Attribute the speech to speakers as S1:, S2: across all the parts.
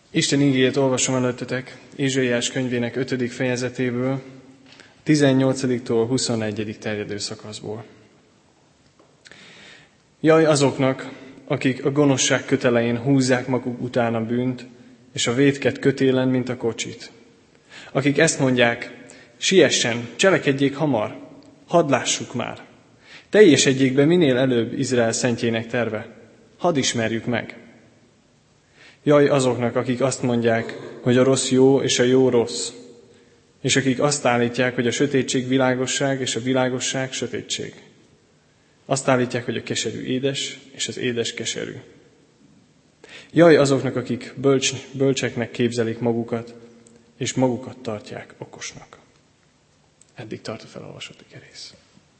S1: Isten igéjét olvasom előttetek Ézsaiás könyvének 5. fejezetéből, 18-tól 21. terjedő szakaszból. Jaj azoknak, akik a gonoszság kötelején húzzák maguk után a bűnt, és a vétket kötélen, mint a kocsit. Akik ezt mondják, siessen, cselekedjék hamar, hadd lássuk már. Teljesedjék be minél előbb Izrael szentjének terve, hadd ismerjük meg. Jaj azoknak, akik azt mondják, hogy a rossz jó és a jó rossz, és akik azt állítják, hogy a sötétség világosság és a világosság sötétség. Azt állítják, hogy a keserű édes és az édes keserű. Jaj azoknak, akik bölcseknek képzelik magukat, és magukat tartják okosnak. Eddig tart a felolvasott igerész.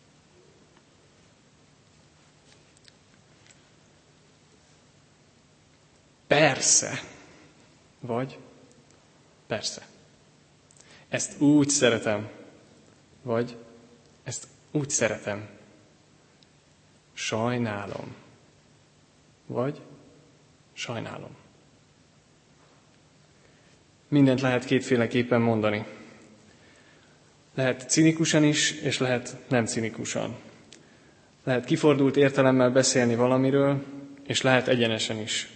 S1: Persze, vagy persze. Ezt úgy szeretem, vagy ezt úgy szeretem. Sajnálom, vagy sajnálom. Mindent lehet kétféleképpen mondani. Lehet cinikusan is, és lehet nem cinikusan. Lehet kifordult értelemmel beszélni valamiről, és lehet egyenesen is.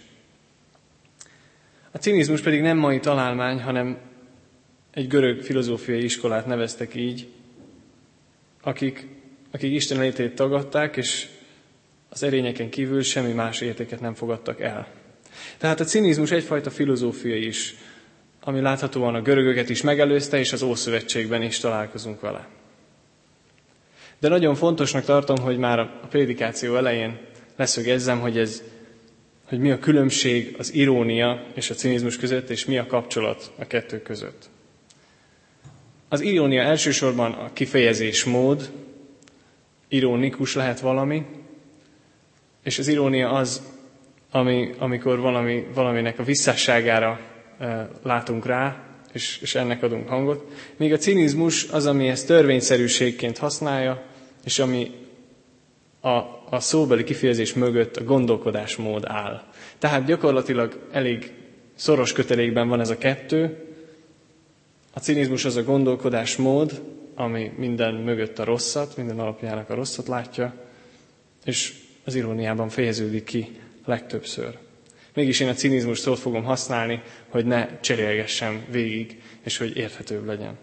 S1: A cinizmus pedig nem mai találmány, hanem egy görög filozófiai iskolát neveztek így, akik Isten létét tagadták, és az erényeken kívül semmi más értéket nem fogadtak el. Tehát a cinizmus egyfajta filozófia is, ami láthatóan a görögöket is megelőzte, és az Ószövetségben is találkozunk vele. De nagyon fontosnak tartom, hogy már a prédikáció elején leszögezzem, hogy mi a különbség az irónia és a cinizmus között, és mi a kapcsolat a kettő között. Az irónia elsősorban a kifejezésmód, ironikus lehet valami, és az irónia az, amikor valaminek a visszásságára látunk rá, és ennek adunk hangot. Míg a cinizmus az, ami ezt törvényszerűségként használja, és ami a szóbeli kifejezés mögött a gondolkodásmód áll. Tehát gyakorlatilag elég szoros kötelékben van ez a kettő. A cinizmus az a gondolkodásmód, ami minden mögött a rosszat, minden alapjának a rosszat látja, és az iróniában fejeződik ki legtöbbször. Mégis én a cinizmus szót fogom használni, hogy ne cserélgessem végig, és hogy érthetőbb legyen.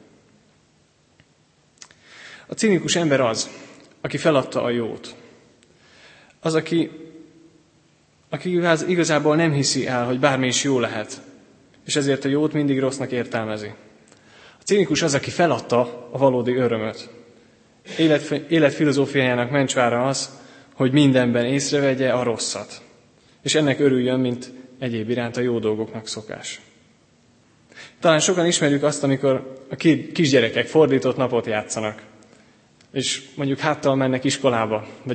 S1: A cinikus ember az, aki feladta a jót. Az, aki igazából nem hiszi el, hogy bármi is jó lehet, és ezért a jót mindig rossznak értelmezi. A cinikus az, aki feladta a valódi örömöt. Életfilozófiájának mencsvára az, hogy mindenben észrevegye a rosszat, és ennek örüljön, mint egyéb iránt a jó dolgoknak szokás. Talán sokan ismerjük azt, amikor a kisgyerekek fordított napot játszanak, és mondjuk háttal mennek iskolába, vagy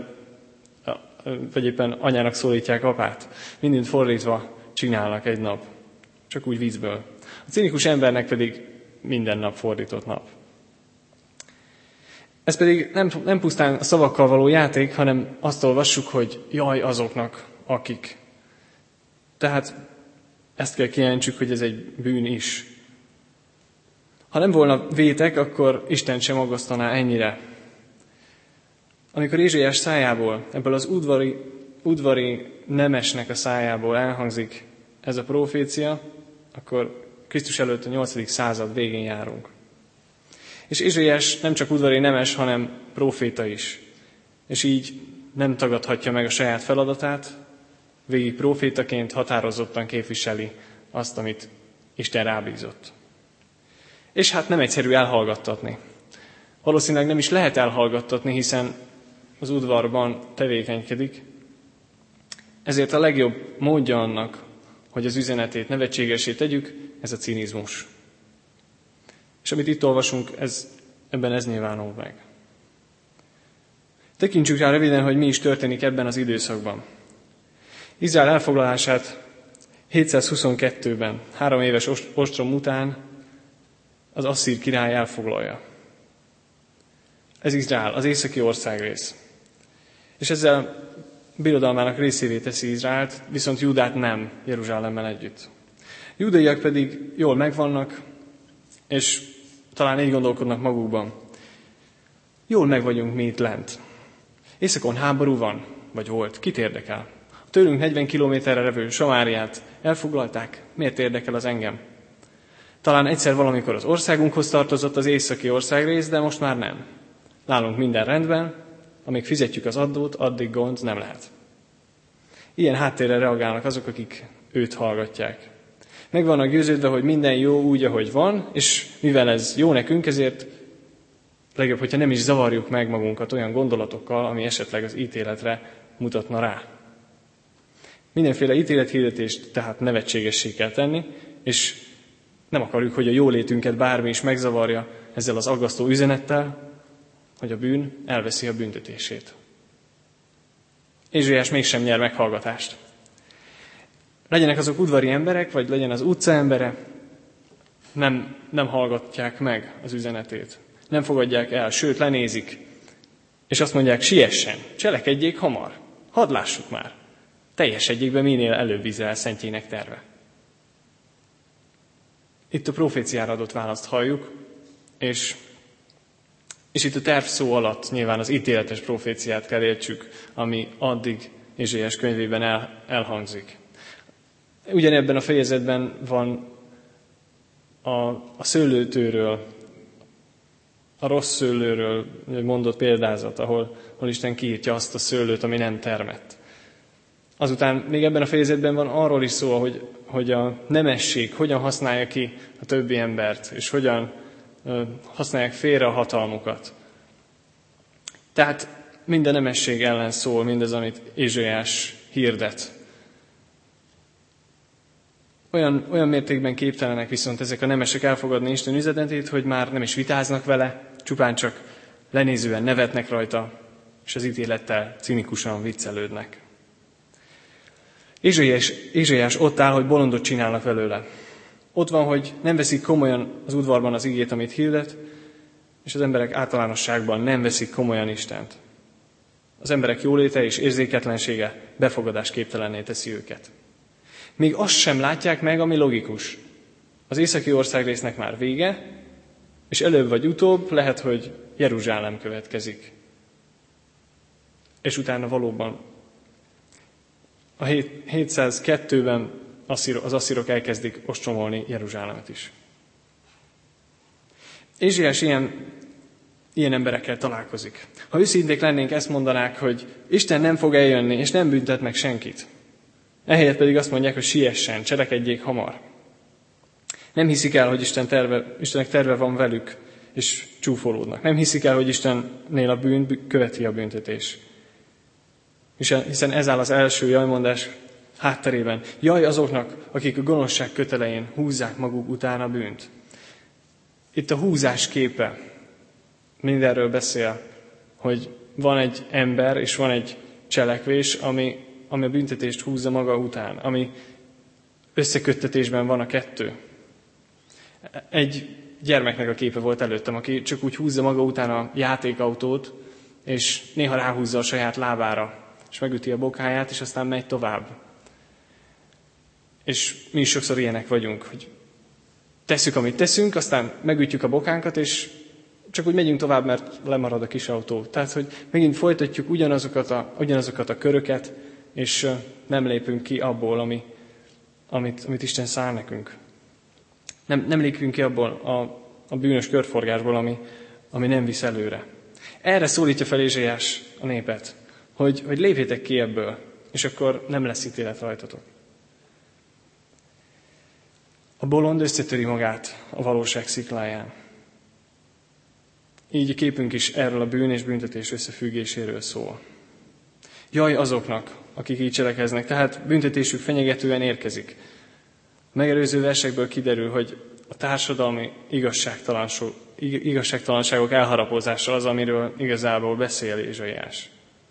S1: éppen anyának szólítják apát. Mindent fordítva csinálnak egy nap, csak úgy viccből. A cinikus embernek pedig minden nap fordított nap. Ez pedig nem pusztán a szavakkal való játék, hanem azt olvassuk, hogy jaj azoknak, akik. Tehát ezt kell kijelentsük, hogy ez egy bűn is. Ha nem volna vétek, akkor Isten sem aggasztaná ennyire. Amikor Ézsaiás szájából, ebből az udvari nemesnek a szájából elhangzik ez a profécia, akkor Krisztus előtt a 8. század végén járunk. És Ézsaiás nem csak udvari nemes, hanem próféta is. És így nem tagadhatja meg a saját feladatát, végig prófétaként határozottan képviseli azt, amit Isten rábízott. És hát nem egyszerű elhallgattatni. Valószínűleg nem is lehet elhallgattatni, hiszen az udvarban tevékenykedik. Ezért a legjobb módja annak, hogy az üzenetét nevetségesé tegyük, ez a cinizmus. És amit itt olvasunk, ebben ez nyilvánul meg. Tekintsük rá röviden, hogy mi is történik ebben az időszakban. Izrael elfoglalását 722-ben, 3 éves ostrom után az asszír király elfoglalja. Ez Izrael, az északi országrész. És ezzel birodalmának részévé teszi Izraelt, viszont Júdát nem, Jeruzsálemmel együtt. Júdaiak pedig jól megvannak, és talán így gondolkodnak magukban. Jól meg vagyunk mi itt lent. Északon háború van, vagy volt, kit érdekel? A tőlünk 40 kilométerre levő Samáriát elfoglalták, miért érdekel az engem? Talán egyszer valamikor az országunkhoz tartozott az északi országrész, de most már nem. Nálunk minden rendben, amíg fizetjük az adót, addig gond nem lehet. Ilyen háttérrel reagálnak azok, akik őt hallgatják. Meg vannak győződve, hogy minden jó úgy, ahogy van, és mivel ez jó nekünk, ezért legjobb, hogyha nem is zavarjuk meg magunkat olyan gondolatokkal, ami esetleg az ítéletre mutatna rá. Mindenféle ítélethirdetést tehát nevetségessé kell tenni, és nem akarjuk, hogy a jólétünket bármi is megzavarja ezzel az aggasztó üzenettel, hogy a bűn elveszi a büntetését. Ézsaiás mégsem nyer meghallgatást. Legyenek azok udvari emberek, vagy legyen az utca embere, nem hallgatják meg az üzenetét. Nem fogadják el, sőt lenézik. És azt mondják, siessen, cselekedjék hamar, hadd lássuk már. Teljesedjék be minél előbb Izrael szentjének terve. Itt a proféciára adott választ halljuk, és itt a terv szó alatt nyilván az ítéletes proféciát kell értsük, ami addig Ézsaiás könyvében elhangzik. Ugyanebben a fejezetben van a szőlőtőről, a rossz szőlőről mondott példázat, ahol Isten kiírtja azt a szőlőt, ami nem termett. Azután még ebben a fejezetben van arról is szó, hogy a nemesség hogyan használja ki a többi embert, és hogyan használják félre a hatalmukat. Tehát minden nemesség ellen szól mindez, amit Ézsaiás hirdet. Olyan mértékben képtelenek viszont ezek a nemesek elfogadni Isten üzenetét, hogy már nem is vitáznak vele, csupán csak lenézően nevetnek rajta, és az ítélettel cinikusan viccelődnek. Ézsaiás ott áll, hogy bolondot csinálnak belőle. Ott van, hogy nem veszik komolyan az udvarban az igét, amit hirdet, és az emberek általánosságban nem veszik komolyan Istent. Az emberek jóléte és érzéketlensége befogadásképtelenné teszi őket. Még azt sem látják meg, ami logikus. Az északi országrésznek már vége, és előbb vagy utóbb lehet, hogy Jeruzsálem következik. És utána valóban a 702-ben az asszírok elkezdik ostromolni Jeruzsálemet is. Ézsaiás ilyen emberekkel találkozik. Ha őszinték lennénk, ezt mondanák, hogy Isten nem fog eljönni, és nem büntet meg senkit. Ehelyett pedig azt mondják, hogy siessen, cselekedjék hamar. Nem hiszik el, hogy Istennek terve van velük, és csúfolódnak. Nem hiszik el, hogy Istennél a bűn követi a büntetés. Hiszen ez áll az első jajmondás hátterében. Jaj azoknak, akik a gonoszság kötelején húzzák maguk után a bűnt. Itt a húzás képe mindenről beszél, hogy van egy ember, és van egy cselekvés, ami a büntetést húzza maga után, ami összeköttetésben van a kettő. Egy gyermeknek a képe volt előttem, aki csak úgy húzza maga után a játékautót, és néha ráhúzza a saját lábára, és megüti a bokáját, és aztán megy tovább. És mi is sokszor ilyenek vagyunk, hogy tesszük, amit teszünk, aztán megütjük a bokánkat, és csak úgy megyünk tovább, mert lemarad a kis autó. Tehát, hogy megint folytatjuk ugyanazokat a köröket, és nem lépünk ki abból, amit Isten szán nekünk. Nem lépünk ki abból a bűnös körforgásból, ami nem visz előre. Erre szólítja fel Ézsaiás a népet, hogy lépjétek ki ebből, és akkor nem lesz ítélet rajtatok. A bolond összetöri magát a valóság szikláján. Így a képünk is erről a bűn és büntetés összefüggéséről szól. Jaj azoknak, akik így cselekeznek, tehát büntetésük fenyegetően érkezik. A megelőző versekből kiderül, hogy a társadalmi igazságtalanságok elharapozása az, amiről igazából beszél Ézsaiás.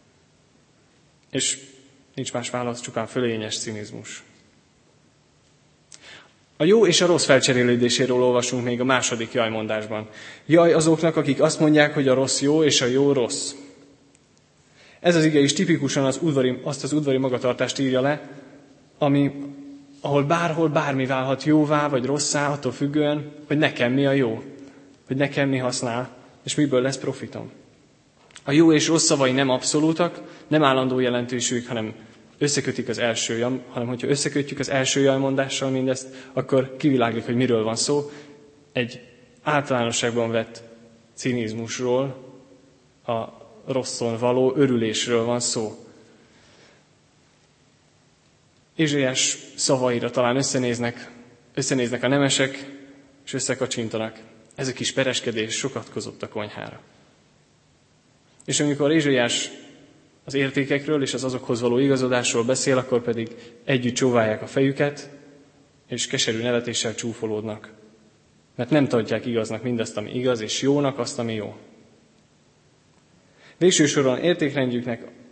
S1: És nincs más válasz, csupán fölényes cinizmus. A jó és a rossz felcserélődéséről olvasunk még a második jajmondásban. Jaj azoknak, akik azt mondják, hogy a rossz jó és a jó rossz. Ez az ige is tipikusan azt az udvari magatartást írja le, ahol bárhol bármi válhat jóvá vagy rosszá, attól függően, hogy nekem mi a jó, hogy nekem mi használ, és miből lesz profitom. A jó és rossz szavai nem abszolútak, nem állandó jelentőségük, hanem hogyha összekötjük az első jelmondással mindezt, akkor kiviláglik, hogy miről van szó. Egy általánosságban vett cinizmusról, a rosszon való örülésről van szó. Ézsaiás szavaira talán összenéznek a nemesek, és összekacsintanak. Ez a kis pereskedés sokat kozott a konyhára. És amikor Ézsaiás az értékekről és az azokhoz való igazodásról beszél, akkor pedig együtt csóválják a fejüket, és keserű nevetéssel csúfolódnak. Mert nem tartják igaznak mindazt, ami igaz, és jónak azt, ami jó. Végső soron értékrendjük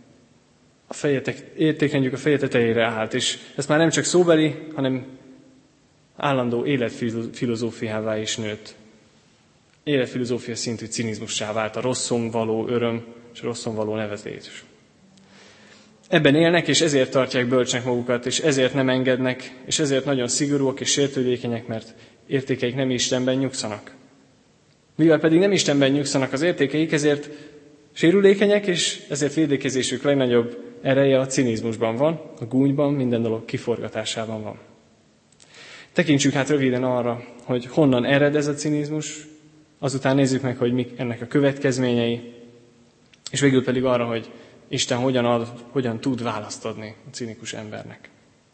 S1: a feje tetejére állt, és ez már nem csak szóbeli, hanem állandó életfilozófiává is nőtt. Életfilozófia szintű cinizmussá vált a rosszon való öröm és a rosszon való nevetés. Ebben élnek, és ezért tartják bölcsnek magukat, és ezért nem engednek, és ezért nagyon szigorúak és sértődékenyek, mert értékeik nem Istenben nyugszanak. Mivel pedig nem Istenben nyugszanak az értékeik, ezért sérülékenyek, és ezért védekezésük legnagyobb ereje a cinizmusban van, a gúnyban, minden dolog kiforgatásában van. Tekintsük hát röviden arra, hogy honnan ered ez a cinizmus, azután nézzük meg, hogy mik ennek a következményei, és végül pedig arra, hogy Isten hogyan tud választ adni a cinikus embernek.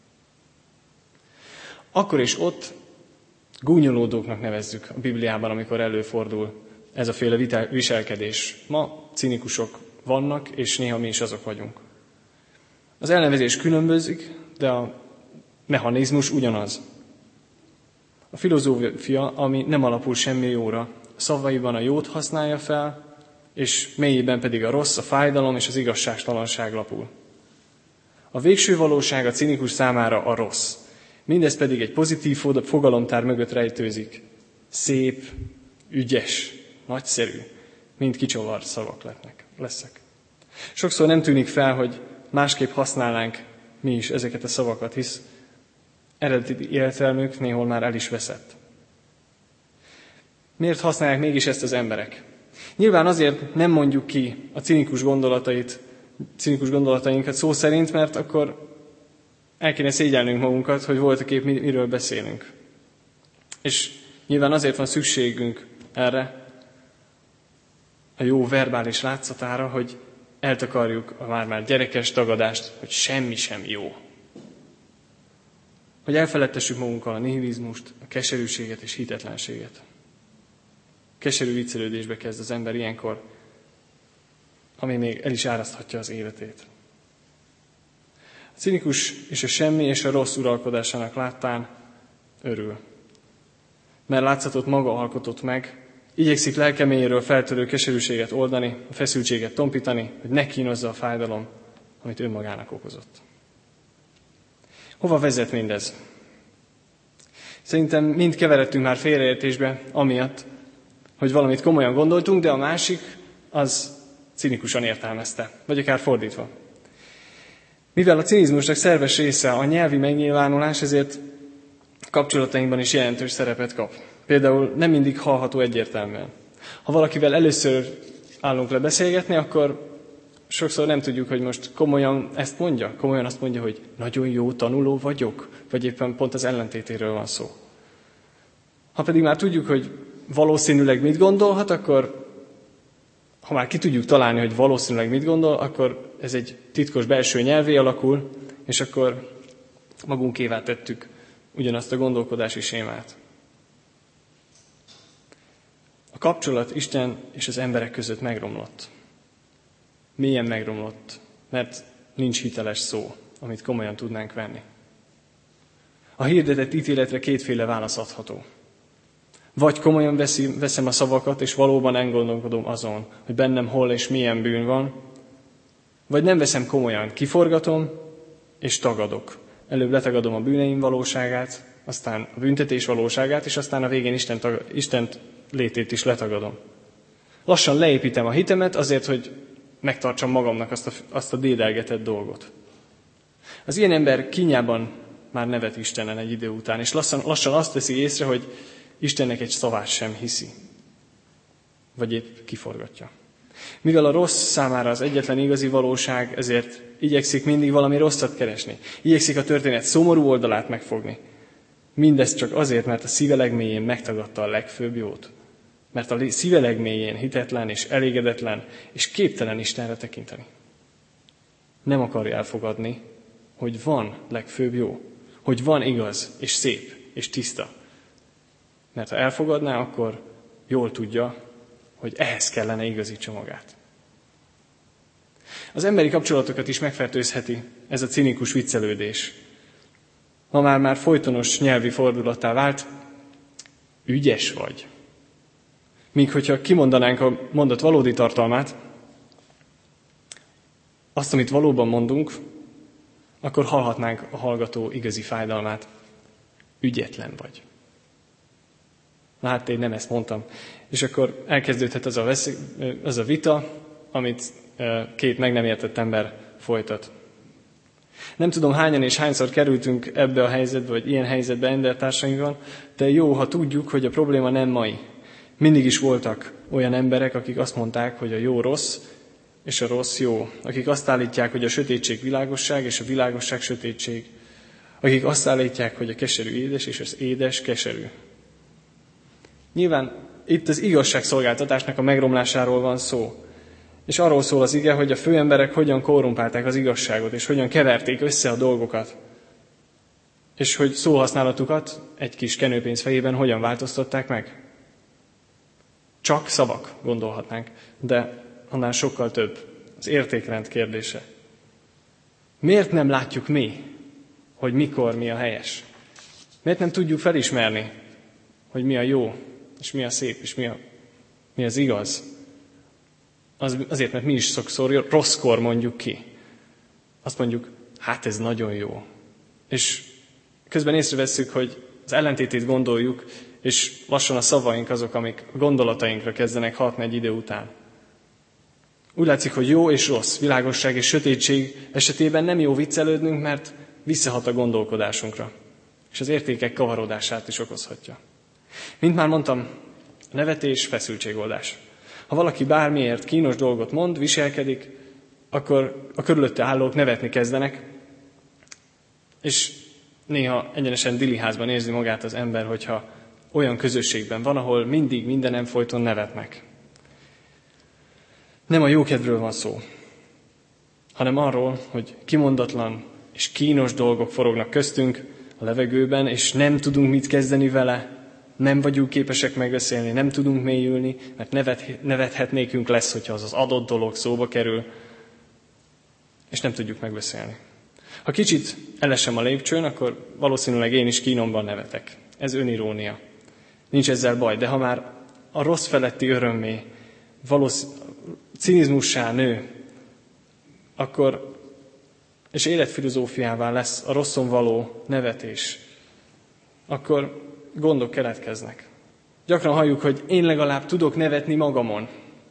S1: Akkor és ott gúnyolódóknak nevezzük a Bibliában, amikor előfordul ez a féle viselkedés. Ma cinikusok vannak, és néha mi is azok vagyunk. Az elnevezés különbözik, de a mechanizmus ugyanaz. A filozófia, ami nem alapul semmi jóra, szavaiban a jót használja fel, és mélyében pedig a rossz, a fájdalom és az igazságtalanság lapul. A végső valóság a cinikus számára a rossz. Mindez pedig egy pozitív fogalomtár mögött rejtőzik. Szép, ügyes, nagyszerű, mind kicsavart szavak lesznek. Sokszor nem tűnik fel, hogy másképp használnánk mi is ezeket a szavakat, hisz eredeti értelmük néhol már el is veszett. Miért használják mégis ezt az emberek? Nyilván azért nem mondjuk ki a cinikus gondolatainkat szó szerint, mert akkor el kéne szégyelnünk magunkat, hogy voltak épp miről beszélünk. És nyilván azért van szükségünk erre, a jó verbális látszatára, hogy eltakarjuk a már gyerekes tagadást, hogy semmi sem jó. Hogy elfeledtessük magunkkal a nihilizmust, a keserűséget és hitetlenséget. Keserű viccelődésbe kezd az ember ilyenkor, ami még el is áraszthatja az életét. A cinikus és a semmi és a rossz uralkodásának láttán örül. Mert látszatot maga alkotott meg, igyekszik lelke mélyéről feltörő keserűséget oldani, a feszültséget tompítani, hogy ne kínozza a fájdalom, amit önmagának okozott. Hova vezet mindez? Szerintem mind keveredtünk már félreértésbe, amiatt, hogy valamit komolyan gondoltunk, de a másik az cinikusan értelmezte, vagy akár fordítva. Mivel a cinizmusnak szerves része a nyelvi megnyilvánulás, ezért kapcsolatainkban is jelentős szerepet kap. Például nem mindig hallható egyértelműen. Ha valakivel először állunk le beszélgetni, akkor sokszor nem tudjuk, hogy most komolyan ezt mondja. Komolyan azt mondja, hogy nagyon jó tanuló vagyok, vagy éppen pont az ellentétéről van szó. Ha pedig már tudjuk, hogy valószínűleg mit gondolhat, akkor ha már ki tudjuk találni, hogy valószínűleg mit gondol, akkor ez egy titkos belső nyelvé alakul, és akkor magunkévá tettük ugyanazt a gondolkodási sémát. A kapcsolat Isten és az emberek között megromlott. Mélyen megromlott, mert nincs hiteles szó, amit komolyan tudnánk venni. A hirdetett ítéletre kétféle válasz adható. Vagy komolyan veszem a szavakat, és valóban elgondolkodom azon, hogy bennem hol és milyen bűn van, vagy nem veszem komolyan, kiforgatom és tagadok. Előbb letagadom a bűneim valóságát, aztán a büntetés valóságát, és aztán a végén Isten létét is letagadom. Lassan leépítem a hitemet azért, hogy megtartsam magamnak azt a dédelgetett dolgot. Az ilyen ember kínjában már nevet Istenen egy idő után, és lassan azt veszi észre, hogy Istennek egy szavát sem hiszi, vagy épp kiforgatja. Mivel a rossz számára az egyetlen igazi valóság, ezért igyekszik mindig valami rosszat keresni. Igyekszik a történet szomorú oldalát megfogni. Mindez csak azért, mert a szíve legmélyén megtagadta a legfőbb jót. Mert a szíve legmélyén hitetlen és elégedetlen, és képtelen Istenre tekinteni. Nem akarja elfogadni, hogy van legfőbb jó, hogy van igaz, és szép, és tiszta. Mert ha elfogadná, akkor jól tudja, hogy ehhez kellene igazítsa magát. Az emberi kapcsolatokat is megfertőzheti ez a cinikus viccelődés. Ma már folytonos nyelvi fordulattá vált, ügyes vagy. Míg hogyha kimondanánk a mondat valódi tartalmát, azt, amit valóban mondunk, akkor hallhatnánk a hallgató igazi fájdalmát. Ügyetlen vagy. Na hát én nem ezt mondtam. És akkor elkezdődhet az a vita, amit két meg nem értett ember folytat. Nem tudom, hányan és hányszor kerültünk ebbe a helyzetbe, vagy ilyen helyzetbe embertársaimban, de jó, ha tudjuk, hogy a probléma nem mai. Mindig is voltak olyan emberek, akik azt mondták, hogy a jó rossz, és a rossz jó. Akik azt állítják, hogy a sötétség világosság, és a világosság sötétség. Akik azt állítják, hogy a keserű édes, és az édes keserű. Nyilván itt az igazságszolgáltatásnak a megromlásáról van szó. És arról szól az ige, hogy a főemberek hogyan korrumpálták az igazságot, és hogyan keverték össze a dolgokat. És hogy szóhasználatukat egy kis kenőpénz fejében hogyan változtatták meg. Csak szavak, gondolhatnánk, de annál sokkal több. Az értékrend kérdése. Miért nem látjuk mi, hogy mikor mi a helyes? Miért nem tudjuk felismerni, hogy mi a jó, és mi a szép, és mi az igaz? Azért, mert mi is sokszor rosszkor mondjuk ki. Azt mondjuk, hát ez nagyon jó. És közben észrevesszük, hogy az ellentétét gondoljuk, és lassan a szavaink azok, amik a gondolatainkra kezdenek hatni egy idő után. Úgy látszik, hogy jó és rossz, világosság és sötétség esetében nem jó viccelődnünk, mert visszahat a gondolkodásunkra, és az értékek kavarodását is okozhatja. Mint már mondtam, nevetés, feszültségoldás. Ha valaki bármiért kínos dolgot mond, viselkedik, akkor a körülötte állók nevetni kezdenek, és néha egyenesen diliházban érzi magát az ember, hogyha olyan közösségben van, ahol mindig mindenem folyton nevetnek. Nem a jókedvről van szó, hanem arról, hogy kimondatlan és kínos dolgok forognak köztünk a levegőben, és nem tudunk mit kezdeni vele, nem vagyunk képesek megbeszélni, nem tudunk mélyülni, mert nevethetnékünk lesz, hogyha az adott dolog szóba kerül, és nem tudjuk megbeszélni. Ha kicsit elesem a lépcsőn, akkor valószínűleg én is kínomban nevetek. Ez önirónia. Nincs ezzel baj, de ha már a rossz feletti örömmé, cinizmussá nő, akkor, és életfilozófiává lesz a rosszon való nevetés, akkor gondok keletkeznek. Gyakran halljuk, hogy én legalább tudok nevetni magamon.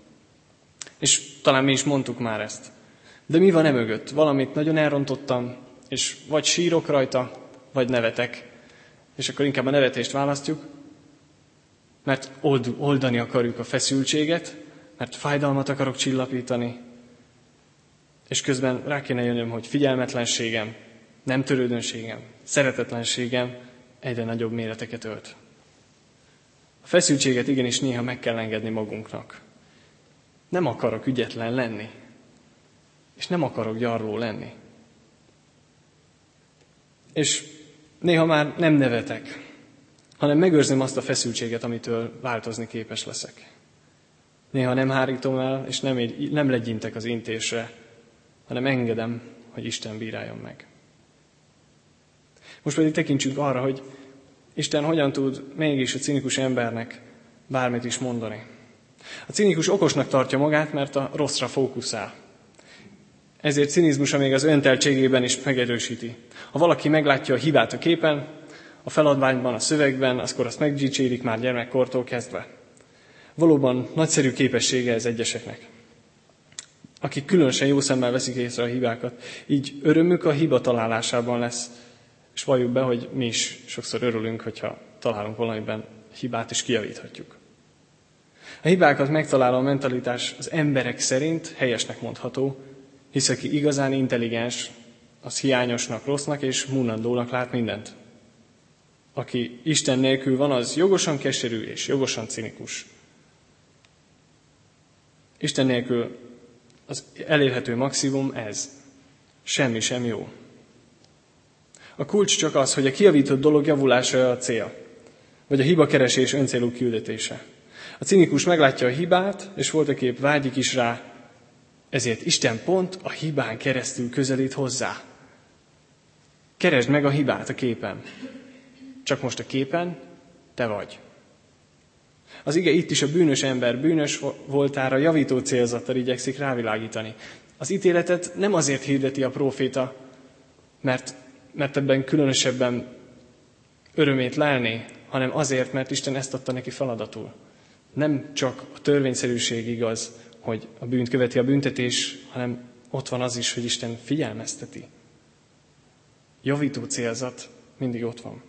S1: És talán mi is mondtuk már ezt. De mi van emögött? Valamit nagyon elrontottam, és vagy sírok rajta, vagy nevetek. És akkor inkább a nevetést választjuk, mert oldani akarjuk a feszültséget, mert fájdalmat akarok csillapítani, és közben rá kéne jönnöm, hogy figyelmetlenségem, nem törődönségem, szeretetlenségem egyre nagyobb méreteket ölt. A feszültséget igenis néha meg kell engedni magunknak. Nem akarok ügyetlen lenni, és nem akarok gyarló lenni. És néha már nem nevetek, hanem megőrzöm azt a feszültséget, amitől változni képes leszek. Néha nem hárítom el, és nem legyintek az intésre, hanem engedem, hogy Isten bíráljon meg. Most pedig tekintsünk arra, hogy Isten hogyan tud mégis a cinikus embernek bármit is mondani. A cinikus okosnak tartja magát, mert a rosszra fókuszál. Ezért cinizmusa még az önteltségében is megerősíti. Ha valaki meglátja a hibát a képen, a feladványban, a szövegben, akkor azt megdicsérik már gyermekkortól kezdve. Valóban nagyszerű képessége ez egyeseknek, akik különösen jó szemmel veszik észre a hibákat. Így örömük a hiba találásában lesz, És valljuk be, hogy mi is sokszor örülünk, hogyha találunk valamiben hibát, és kijavíthatjuk. A hibákat megtaláló mentalitás az emberek szerint helyesnek mondható, hisz aki igazán intelligens, az hiányosnak, rossznak és munnandónak lát mindent. Aki Isten nélkül van, az jogosan keserű és jogosan cinikus. Isten nélkül az elérhető maximum ez. Semmi sem jó. A kulcs csak az, hogy a kijavított dolog javulása a cél, vagy a hibakeresés öncélú küldetése. A cinikus meglátja a hibát, és voltaképp vágyik is rá, ezért Isten pont a hibán keresztül közelít hozzá. Keresd meg a hibát a képen. Csak most a képen te vagy. Az ige itt is a bűnös ember bűnös voltára javító célzattal igyekszik rávilágítani. Az ítéletet nem azért hirdeti a próféta, mert ebben különösebben örömét lelné, hanem azért, mert Isten ezt adta neki feladatul. Nem csak a törvényszerűség igaz, hogy a bűnt követi a büntetés, hanem ott van az is, hogy Isten figyelmezteti. Javító célzat mindig ott van.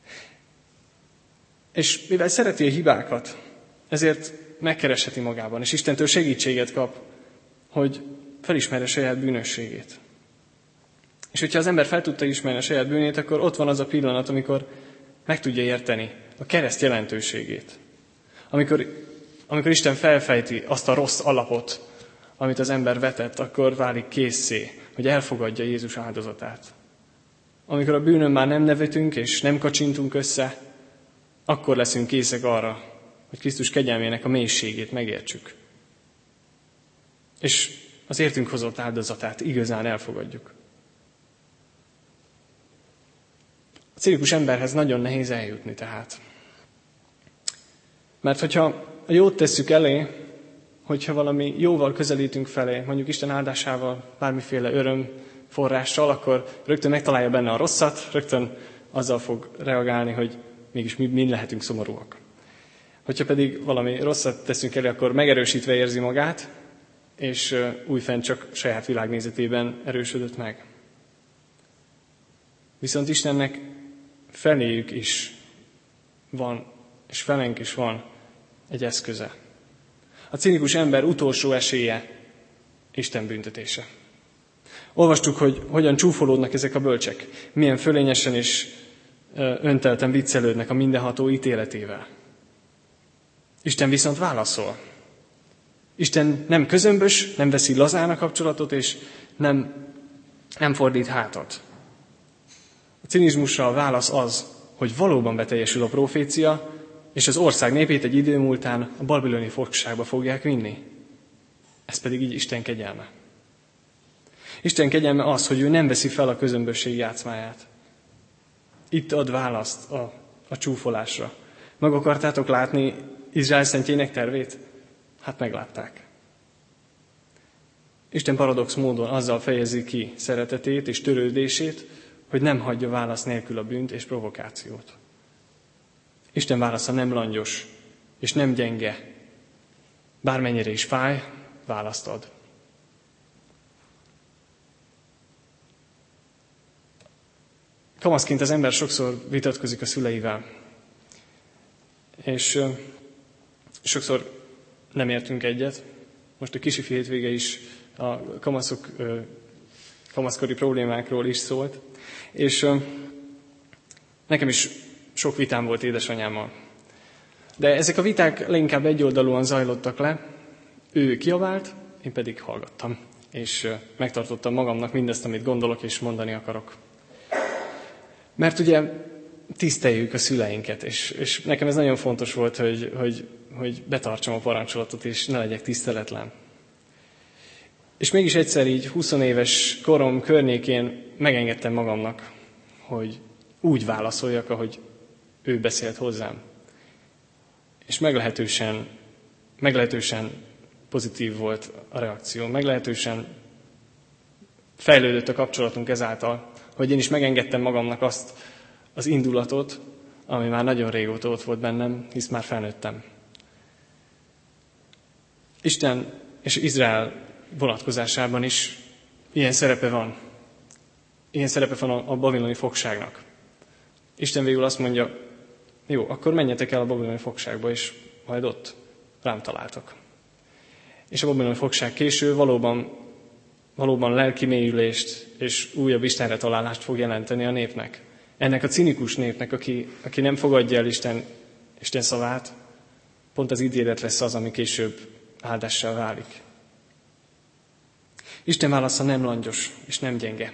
S1: És mivel szereti a hibákat, ezért megkeresheti magában, és Istentől segítséget kap, hogy felismerje saját bűnösségét. És hogyha az ember fel tudta ismerni a saját bűnét, akkor ott van az a pillanat, amikor meg tudja érteni a kereszt jelentőségét. Amikor Isten felfejti azt a rossz alapot, amit az ember vetett, akkor válik késszé, hogy elfogadja Jézus áldozatát. Amikor a bűnön már nem nevetünk és nem kacsintunk össze, akkor leszünk készek arra, hogy Krisztus kegyelmének a mélységét megértsük. És az értünk hozott áldozatát igazán elfogadjuk. A cinikus emberhez nagyon nehéz eljutni tehát. Mert hogyha a jót tesszük elé, hogyha valami jóval közelítünk felé, mondjuk Isten áldásával, bármiféle öröm forrással, akkor rögtön megtalálja benne a rosszat, rögtön azzal fog reagálni, hogy mégis mi lehetünk szomorúak. Hogyha pedig valami rosszat teszünk elé, akkor megerősítve érzi magát, és újfent csak saját világnézetében erősödött meg. Viszont Istennek feléjük is van, és felénk is van egy eszköze. A cinikus ember utolsó esélye Isten büntetése. Olvastuk, hogy hogyan csúfolódnak ezek a bölcsek, milyen fölényesen és öntelten viccelődnek a mindenható ítéletével. Isten viszont válaszol. Isten nem közömbös, nem veszi lazán a kapcsolatot, és nem fordít hátat. A cinizmusra a válasz az, hogy valóban beteljesül a profécia, és az ország népét egy idő múltán a babiloni fogságba fogják vinni. Ez pedig így Isten kegyelme. Isten kegyelme az, hogy ő nem veszi fel a közömbösség játszmáját. Itt ad választ a csúfolásra. Meg akartátok látni Izrael szentjének tervét? Hát meglátták. Isten paradox módon azzal fejezi ki szeretetét és törődését, hogy nem hagyja válasz nélkül a bűnt és provokációt. Isten válasza nem langyos és nem gyenge. Bármennyire is fáj, választ ad. Kamaszként az ember sokszor vitatkozik a szüleivel, és sokszor nem értünk egyet. Most a kisifi hétvége is a kamaszkori problémákról is szólt, és nekem is sok vitám volt édesanyámmal. De ezek a viták leginkább egyoldalúan zajlottak le, ő kiabált, én pedig hallgattam, és megtartottam magamnak mindezt, amit gondolok és mondani akarok. Mert ugye tiszteljük a szüleinket, és nekem ez nagyon fontos volt, hogy betartsam a parancsolatot, és ne legyek tiszteletlen. És mégis egyszer így 20 éves korom környékén megengedtem magamnak, hogy úgy válaszoljak, ahogy ő beszélt hozzám. És meglehetősen pozitív volt a reakció, meglehetősen fejlődött a kapcsolatunk ezáltal, hogy én is megengedtem magamnak azt az indulatot, ami már nagyon régóta ott volt bennem, hisz már felnőttem. Isten és Izrael vonatkozásában is ilyen szerepe van. Ilyen szerepe van a babiloni fogságnak. Isten végül azt mondja, jó, akkor menjetek el a babiloni fogságba, és majd ott rám találtok. És a babiloni fogság késő valóban lelki mélyülést és újabb Istenre találást fog jelenteni a népnek. Ennek a cinikus népnek, aki nem fogadja el Isten szavát, pont az ítélet lesz az, ami később áldással válik. Isten válasza nem langyos és nem gyenge.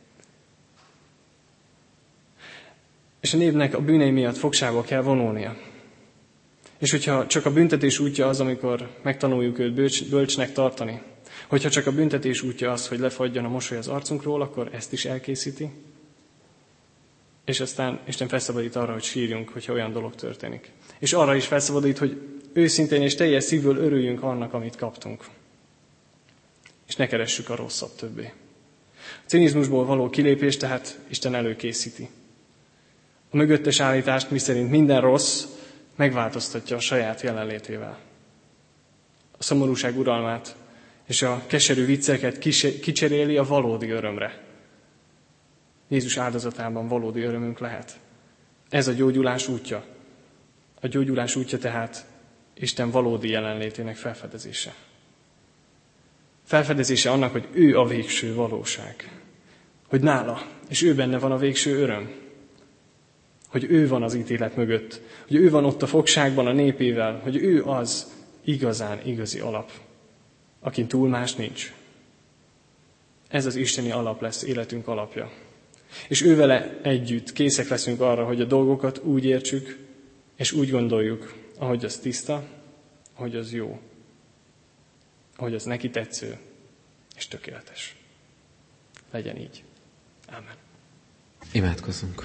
S1: És a népnek a bűnei miatt fogságba kell vonulnia. És hogyha csak a büntetés útja az, amikor megtanuljuk őt bölcsnek tartani, hogyha csak a büntetés útja az, hogy lefagyjon a mosoly az arcunkról, akkor ezt is elkészíti. És aztán Isten felszabadít arra, hogy sírjunk, hogyha olyan dolog történik. És arra is felszabadít, hogy őszintén és teljes szívből örüljünk annak, amit kaptunk. És ne keressük a rosszat többé. A cinizmusból való kilépés tehát Isten előkészíti. A mögöttes állítást, miszerint minden rossz, megváltoztatja a saját jelenlétével. A szomorúság uralmát és a keserű vicceket kicseréli a valódi örömre. Jézus áldozatában valódi örömünk lehet. Ez a gyógyulás útja. A gyógyulás útja tehát Isten valódi jelenlétének felfedezése. Felfedezése annak, hogy ő a végső valóság. Hogy nála, és ő benne van a végső öröm. Hogy ő van az ítélet mögött. Hogy ő van ott a fogságban a népével. Hogy ő az igazán igazi alap, akin túl más nincs. Ez az isteni alap lesz életünk alapja. És ővele együtt készek leszünk arra, hogy a dolgokat úgy értsük, és úgy gondoljuk, ahogy az tiszta, ahogy az jó, ahogy az neki tetsző és tökéletes. Legyen így. Ámen.
S2: Imádkozzunk.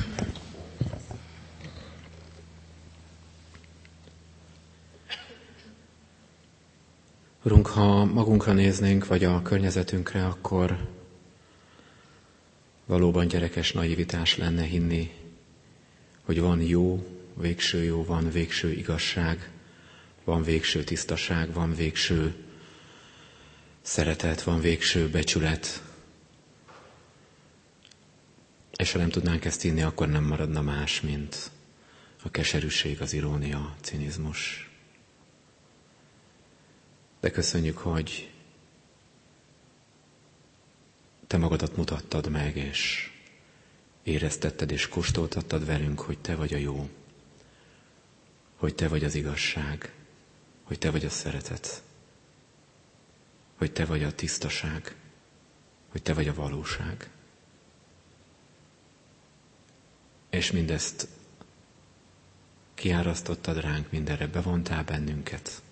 S2: Urunk, ha magunkra néznénk, vagy a környezetünkre, akkor valóban gyerekes naivitás lenne hinni, hogy van jó, van végső igazság, van végső tisztaság, van végső szeretet, van végső becsület. És ha nem tudnánk ezt hinni, akkor nem maradna más, mint a keserűség, az irónia, a cinizmus. De köszönjük, hogy Te magadat mutattad meg, és éreztetted és kóstoltattad velünk, hogy Te vagy a jó, hogy Te vagy az igazság, hogy Te vagy a szeretet, hogy Te vagy a tisztaság, hogy Te vagy a valóság. És mindezt kiárasztottad ránk, mindenre bevontál bennünket.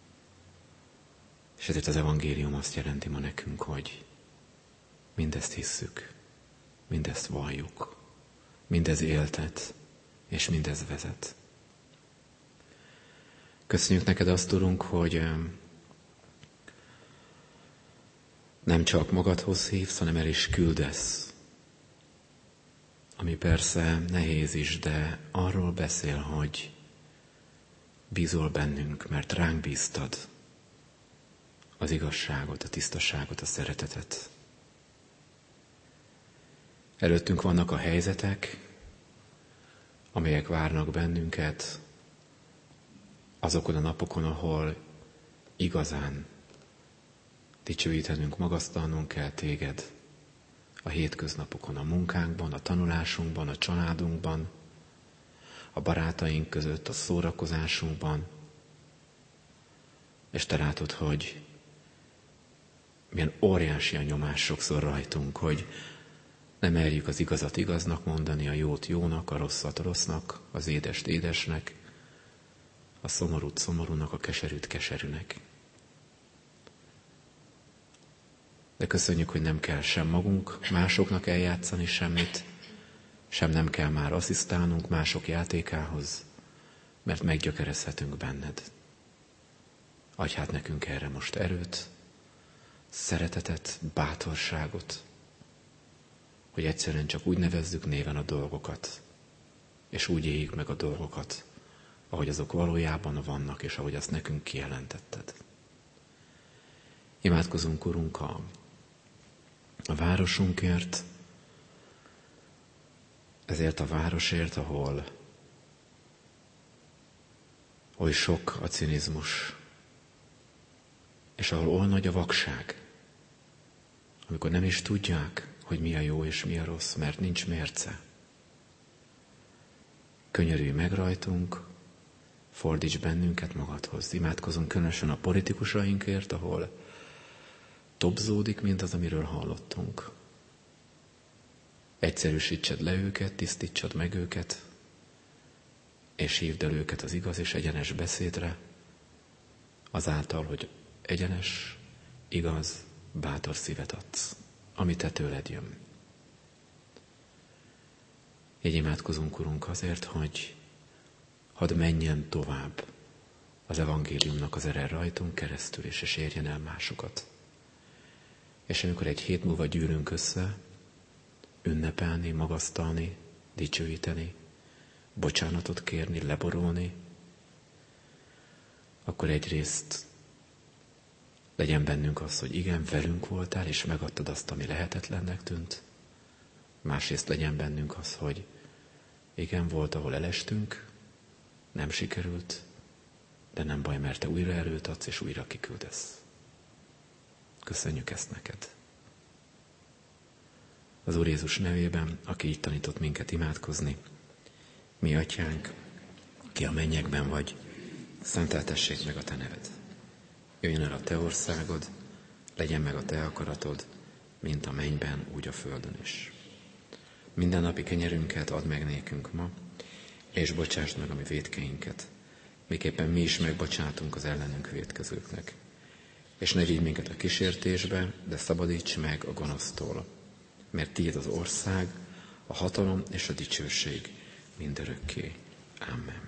S2: És ezért az evangélium azt jelenti ma nekünk, hogy mindezt hisszük, mindezt valljuk, mindez éltet, és mindez vezet. Köszönjük neked azt, Urunk, hogy nem csak magadhoz hívsz, hanem el is küldesz. Ami persze nehéz is, de arról beszél, hogy bízol bennünk, mert ránk bíztad az igazságot, a tisztaságot, a szeretetet. Előttünk vannak a helyzetek, amelyek várnak bennünket azokon a napokon, ahol igazán dicsőítenünk, magasztalnunk kell téged a hétköznapokon, a munkánkban, a tanulásunkban, a családunkban, a barátaink között, a szórakozásunkban. És te látod, hogy milyen óriási a nyomás sokszor rajtunk, hogy nem merjük az igazat igaznak mondani, a jót jónak, a rosszat rossznak, az édest édesnek, a szomorút szomorúnak, a keserűt keserűnek. De köszönjük, hogy nem kell sem magunk másoknak eljátszani semmit, sem nem kell már asszisztálnunk mások játékához, mert meggyökerezhetünk benned. Adj hát nekünk erre most erőt, szeretetet, bátorságot, hogy egyszerűen csak úgy nevezzük néven a dolgokat, és úgy éljük meg a dolgokat, ahogy azok valójában vannak, és ahogy azt nekünk kijelentetted. Imádkozunk, Urunk, a városunkért, ezért a városért, ahol oly sok a cinizmus, és ahol oly nagy a vakság, amikor nem is tudják, hogy mi a jó és mi a rossz, mert nincs mérce. Könyörülj meg rajtunk, fordíts bennünket magadhoz. Imádkozunk különösen a politikusainkért, ahol tobzódik mindaz, amiről hallottunk. Egyszerűsítsed le őket, tisztítsad meg őket, és hívd el őket az igaz és egyenes beszédre, azáltal, hogy egyenes, igaz, bátor szívet adsz, ami te tőled jön. Így imádkozunk, Urunk, azért, hogy hadd menjen tovább az evangéliumnak az ereje rajtunk keresztül, és érjen el másokat. És amikor egy hét múlva gyűlünk össze, ünnepelni, magasztalni, dicsőíteni, bocsánatot kérni, leborulni, akkor egyrészt legyen bennünk az, hogy igen, velünk voltál, és megadtad azt, ami lehetetlennek tűnt. Másrészt legyen bennünk az, hogy igen, volt, ahol elestünk, nem sikerült, de nem baj, mert te újra erőt adsz, és újra kiküldesz. Köszönjük ezt neked. Az Úr Jézus nevében, aki így tanított minket imádkozni, mi atyánk, ki a mennyekben vagy, szenteltessék meg a te neved. Jöjjön el a te országod, legyen meg a te akaratod, mint a mennyben, úgy a földön is. Minden napi kenyerünket add meg nékünk ma, és bocsásd meg a mi vétkeinket, miképpen mi is megbocsátunk az ellenünk vétkezőknek. És ne vigy minket a kísértésbe, de szabadíts meg a gonosztól, mert tiéd az ország, a hatalom és a dicsőség mindörökké. Amen.